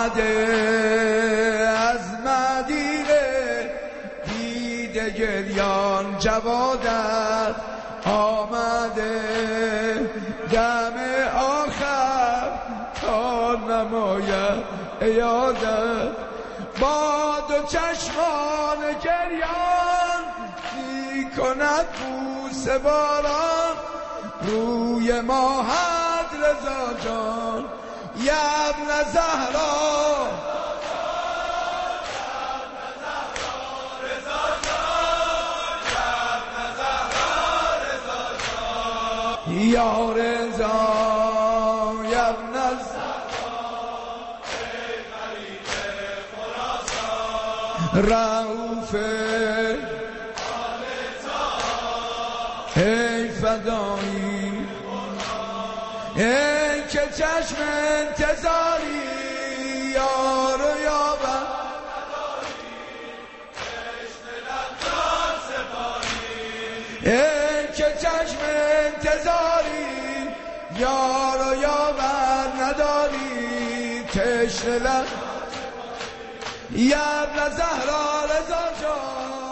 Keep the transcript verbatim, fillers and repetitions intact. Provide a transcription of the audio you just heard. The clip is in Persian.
آمده از مدینه دیده گریان جوادت آمده دم آخر تا نماید عیادت با دو چشمان گریان می کند بوسه باران روی ماهد رضا جان یبن زهرا یا رضا یبن رؤوف ای فدایی ای که چشم انتظاری یار و یابم ای که چشم انتظاری یار و یابر نداری تشنه لب یبن زهرا رضا جان